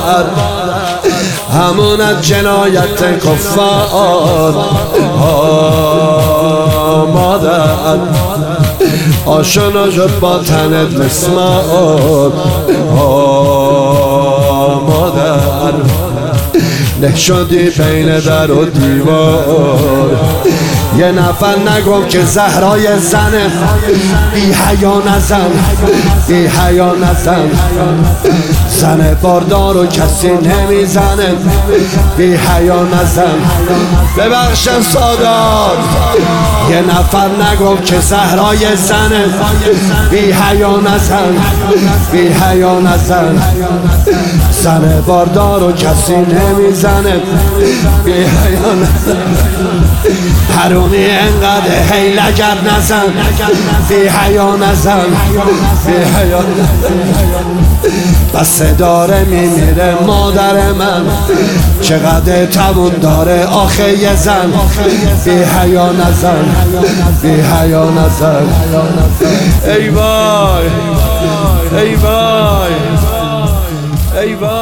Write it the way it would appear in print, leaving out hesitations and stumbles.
همون از جنایت کفار. مادر آشنا شد با تنت مسمار. مادر نه شدی بین در و دیوار. یه نفر نگم که زهرای زنه، بی حیا نزن، بی حیا نزن. زن باردار و کسی نمیزنه، بی حیا نزن. ببخشن سادات، یه نفر نگم که زهرای زنه، بی حیا نزن، بی حیا نزن. زن باردار و کسی نمیزنه، بی حیا نزن. حرومی انقدر حیلگر نزن، بی حیا نزن، بی حیا نزن. بس داره میمیره مادر من، چقدر توان داره آخه یه زن. بی حیا نزن، بی حیا نزن. ای وای، ای وای، ای وای.